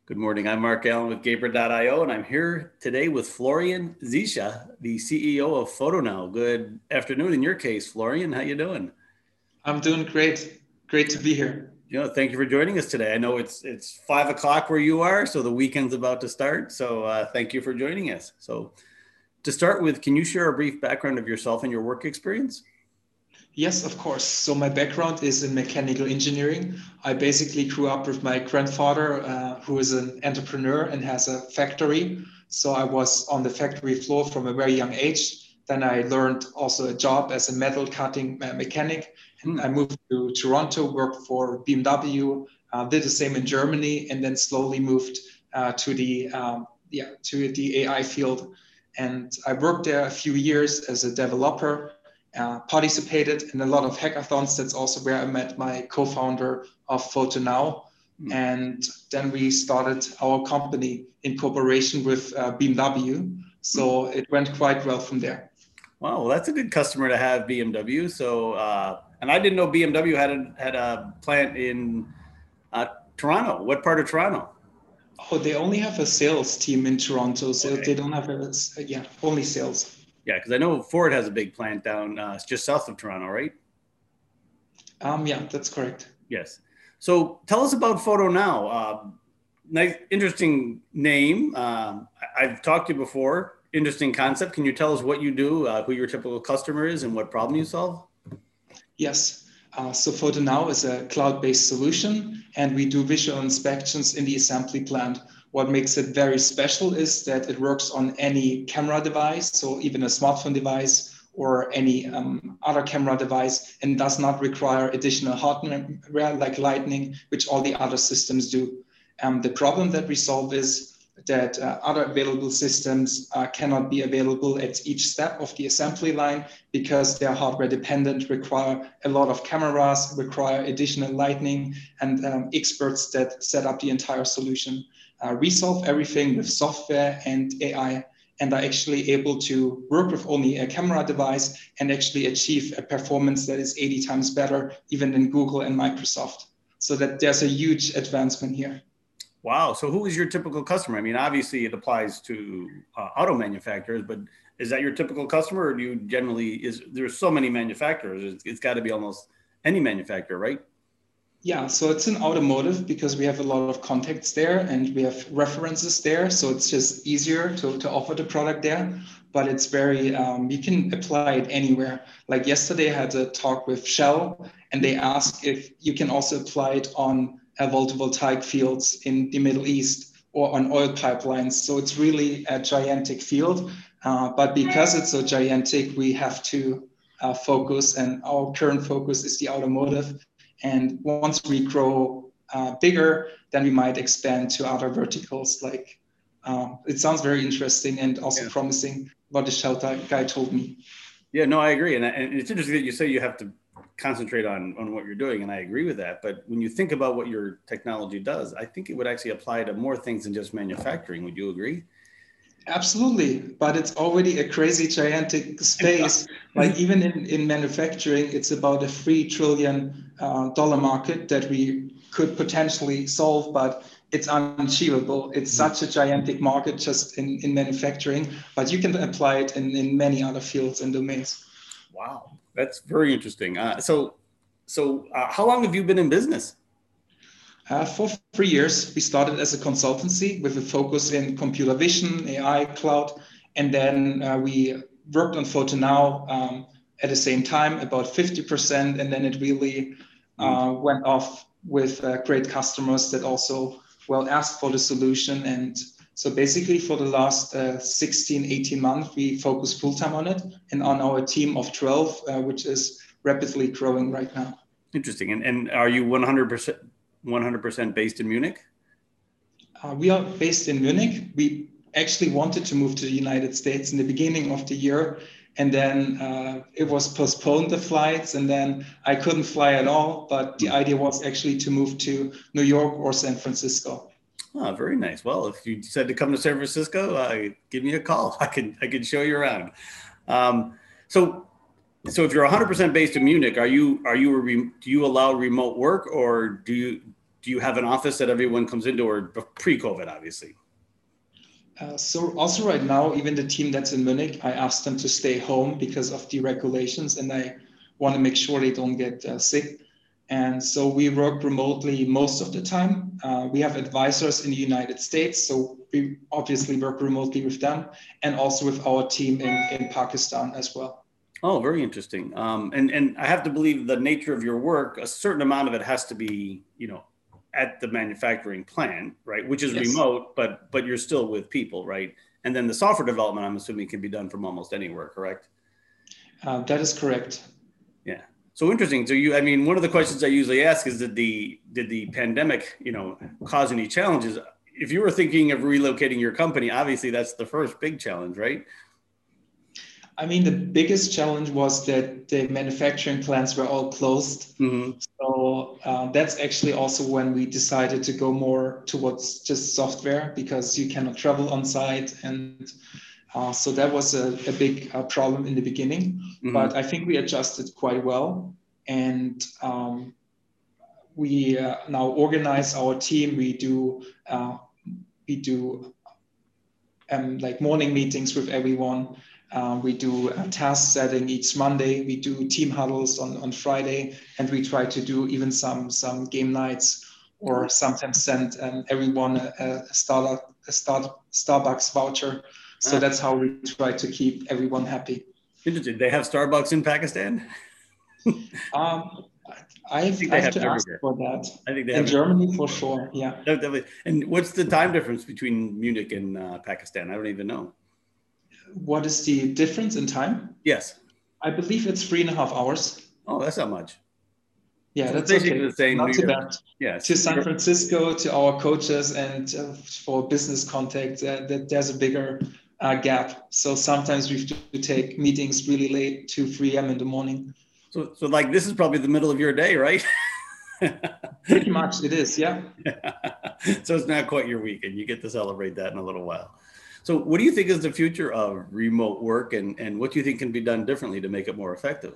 Good morning. I'm Mark Allen with Gaper.io, and I'm here today with Florian Zisha, the CEO of PhotoNow. Good afternoon in your case, Florian. How you doing? I'm doing great. Great to be here. Thank you for joining us today. I know it's 5 o'clock where you are, so the weekend's about to start. So thank you for joining us. So to start with, can you share a brief background of yourself and your work experience? Yes, of course. So my background is in mechanical engineering. I basically grew up with my grandfather, who is an entrepreneur and has a factory. So I was on the factory floor from a very young age. Then I learned also a job as a metal cutting mechanic. And I moved to Toronto, worked for BMW, did the same in Germany, and then slowly moved to the AI field. And I worked there a few years as a developer, participated in a lot of hackathons. That's also where I met my co-founder of PhotoNow. And then we started our company in cooperation with BMW. So it went quite well from there. Wow, well, that's a good customer to have, BMW. So, and I didn't know BMW had a plant in Toronto. What part of Toronto? Oh, they only have a sales team in Toronto, so Okay. they don't have only sales. Yeah, because I know Ford has a big plant down just south of Toronto, right? Yeah, that's correct. Yes. So tell us about PhotoNow. Nice, interesting name. I've talked to you before. Interesting concept. Can you tell us what you do, who your typical customer is, and what problem you solve? Yes. So PhotoNow is a cloud-based solution, and we do visual inspections in the assembly plant. What makes it very special is that it works on any camera device, so even a smartphone device or any other camera device, and does not require additional hardware like Lightning, which all the other systems do. The problem that we solve is that other available systems cannot be available at each step of the assembly line because they're hardware dependent, require a lot of cameras, require additional Lightning, and experts that set up the entire solution. We solve everything with software and AI, and are actually able to work with only a camera device and actually achieve a performance that is 80 times better even than Google and Microsoft. So that there's a huge advancement here. Wow. So who is your typical customer? I mean, obviously it applies to auto manufacturers, but is that your typical customer, or do you generally, there's so many manufacturers, it's got to be almost any manufacturer, right? Yeah, so it's in automotive because we have a lot of contacts there and we have references there. So it's just easier to offer the product there. But it's very, you can apply it anywhere. Like yesterday, I had a talk with Shell and they asked if you can also apply it on photovoltaic fields in the Middle East or on oil pipelines. So it's really a gigantic field. But because it's so gigantic, we have to focus, and our current focus is the automotive. And once we grow bigger, then we might expand to other verticals. Like it sounds very interesting and also promising what the Shell guy told me. Yeah, no, I agree. And it's interesting that you say you have to concentrate on what you're doing. And I agree with that. But when you think about what your technology does, I think it would actually apply to more things than just manufacturing. Would you agree? Absolutely, but it's already a crazy gigantic space. Like even in manufacturing, it's about a $3 trillion market that we could potentially solve, but it's unachievable. It's such a gigantic market just in manufacturing, but you can apply it in many other fields and domains. Wow, that's very interesting. So how long have you been in business? For 3 years, we started as a consultancy with a focus in computer vision, AI, cloud, and then we worked on PhotoNow at the same time, about 50%, and then it really went off with great customers that also asked for the solution. And so basically for the last 16, 18 months, we focus full-time on it and on our team of 12, which is rapidly growing right now. Interesting. And are you 100% based in Munich? We are based in Munich. We actually wanted to move to the United States in the beginning of the year, and then it was postponed, the flights, and then I couldn't fly at all. But the idea was actually to move to New York or San Francisco. Oh, very nice. Well, if you decide to come to San Francisco, give me a call. I can show you around. So if you're 100% based in Munich, do you allow remote work, or do do you have an office that everyone comes into, or pre-COVID, obviously? So also right now, even the team that's in Munich, I asked them to stay home because of the regulations, and I want to make sure they don't get sick. And so we work remotely most of the time. We have advisors in the United States, so we obviously work remotely with them, and also with our team in Pakistan as well. Oh, very interesting. And I have to believe the nature of your work, a certain amount of it has to be, at the manufacturing plant, right? Which is Yes. remote, but you're still with people, right? And then the software development, I'm assuming, can be done from almost anywhere, correct? That is correct. Yeah. So interesting. So one of the questions I usually ask is, did the pandemic, cause any challenges? If you were thinking of relocating your company, obviously that's the first big challenge, right? I mean, the biggest challenge was that the manufacturing plants were all closed. Mm-hmm. So that's actually also when we decided to go more towards just software, because you cannot travel on site. And so that was a big problem in the beginning. Mm-hmm. But I think we adjusted quite well. And we now organize our team. We do like morning meetings with everyone. We do task setting each Monday. We do team huddles on Friday, and we try to do even some game nights, or sometimes send everyone a Starbucks voucher. So that's how we try to keep everyone happy. Interesting. They have Starbucks in Pakistan? I have to ask for that. I think they have in Germany for sure. Yeah. Definitely. And what's the time difference between Munich and Pakistan? I don't even know. What is the difference in time? Yes. I believe it's 3.5 hours. Oh, that's not much. Yeah, so that's okay. The same. Not too bad. Yeah. To San Francisco, to our coaches, and for business contact, there's a bigger gap. So sometimes we have to take meetings really late, 2, 3 a.m. in the morning. So like this is probably the middle of your day, right? Pretty much it is, yeah. So it's not quite your weekend. You get to celebrate that in a little while. So what do you think is the future of remote work, and what do you think can be done differently to make it more effective?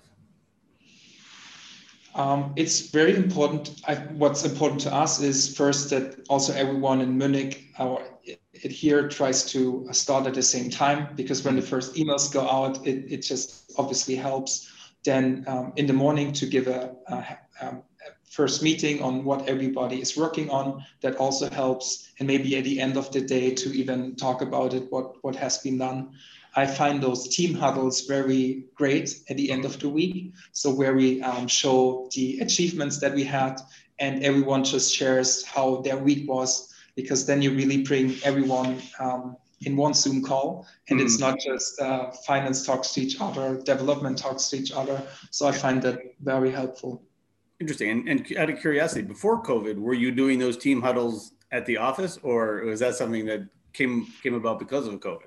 It's very important. What's important to us is first that also everyone in Munich, here, tries to start at the same time, because when the first emails go out, it just obviously helps. Then in the morning to give a first meeting on what everybody is working on, that also helps. And maybe at the end of the day to even talk about it, what has been done. I find those team huddles very great at the end of the week. So where we show the achievements that we had, and everyone just shares how their week was, because then you really bring everyone in one Zoom call, and it's not just finance talks to each other, development talks to each other. So I find that very helpful. Interesting. And out of curiosity, before COVID, were you doing those team huddles at the office, or was that something that came about because of COVID?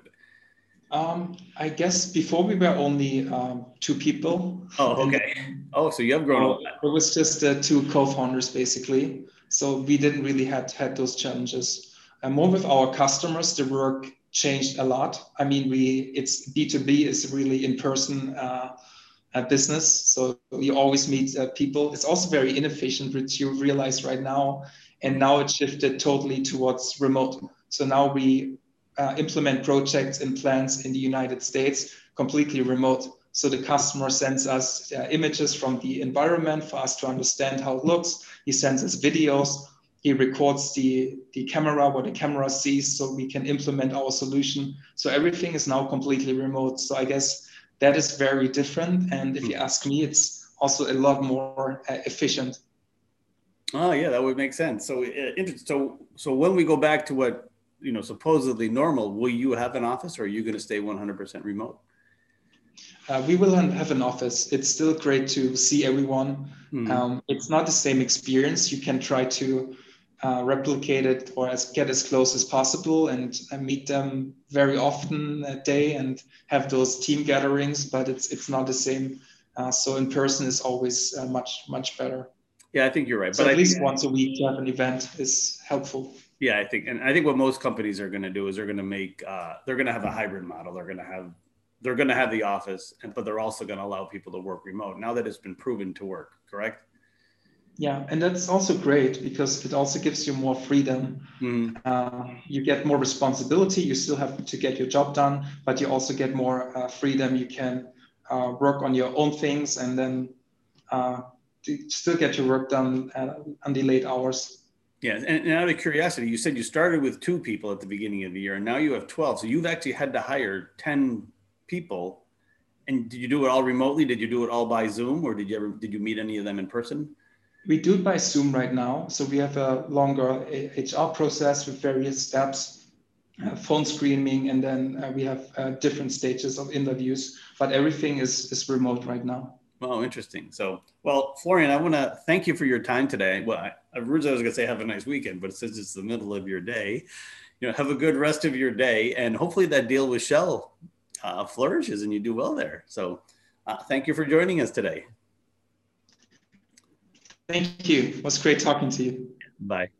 I guess before we were only 2 people. Oh, okay. So you have grown a lot. It was just 2 co-founders basically. So we didn't really had those challenges. And more with our customers, the work changed a lot. I mean, it's B2B is really in-person business. So you always meet people. It's also very inefficient, which you realize right now. And now it shifted totally towards remote. So now we implement projects and plans in the United States completely remote. So the customer sends us images from the environment for us to understand how it looks. He sends us videos. He records the camera, what the camera sees, so we can implement our solution. So everything is now completely remote. So I guess that is very different. And if you ask me, it's also a lot more efficient. Oh yeah, that would make sense. So so when we go back to what supposedly normal, will you have an office, or are you going to stay 100% remote? We will have an office. It's still great to see everyone. It's not the same experience. You can try to replicate it, or get as close as possible, and meet them very often a day and have those team gatherings, but it's not the same. So in person is always much better. Yeah, I think you're right. So but at least once a week to have an event is helpful. Yeah, I think what most companies are going to do is they're going to have a hybrid model. They're going to have the office, but they're also going to allow people to work remote now that it's been proven to work. Correct? Yeah, and that's also great because it also gives you more freedom. Mm-hmm. You get more responsibility. You still have to get your job done, but you also get more freedom. You can work on your own things and then to still get your work done on the late hours. Yeah, and out of curiosity, you said you started with 2 people at the beginning of the year, and now you have 12. So you've actually had to hire 10 people. And did you do it all remotely? Did you do it all by Zoom, or did you meet any of them in person? We do it by Zoom right now. So we have a longer HR process with various steps, phone screening, and then we have different stages of interviews, but everything is remote right now. Oh, interesting. So, well, Florian, I want to thank you for your time today. Well, originally I was going to say have a nice weekend, but since it's the middle of your day, have a good rest of your day, and hopefully that deal with Shell flourishes and you do well there. So, thank you for joining us today. Thank you. It was great talking to you. Bye.